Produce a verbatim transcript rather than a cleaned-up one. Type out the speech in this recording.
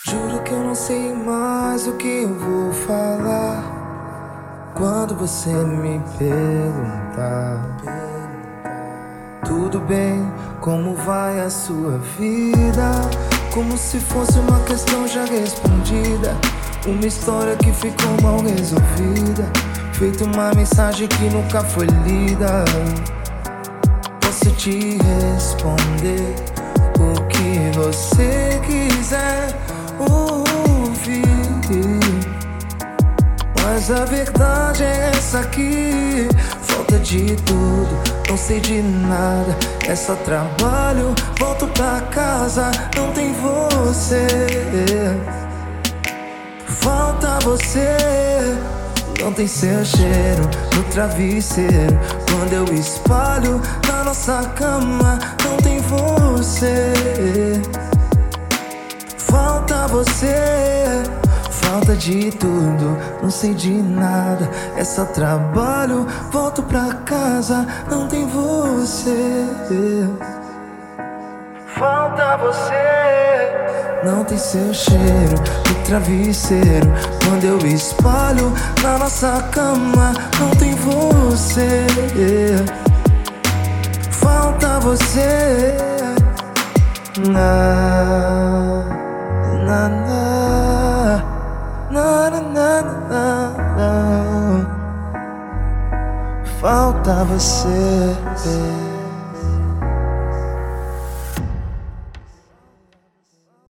Juro que eu não sei mais o que eu vou falar quando você me perguntar: tudo bem, como vai a sua vida? Como se fosse uma questão já respondida, uma história que ficou mal resolvida, feito uma mensagem que nunca foi lida. Posso te responder o que você quiser ouvir, mas a verdade é essa aqui: falta de tudo, não sei de nada, é só trabalho, volto pra casa, não tem você. Falta você, não tem seu cheiro no travesseiro. Quando eu espalho na nossa cama, não tem você. Falta você, falta de tudo, não sei de nada, é só trabalho, volto pra casa, não tem você. Falta você, não tem seu cheiro no travesseiro. Quando eu espalho na nossa cama, não tem você. Falta você. Na, na, na, na, na, na, na. Falta você.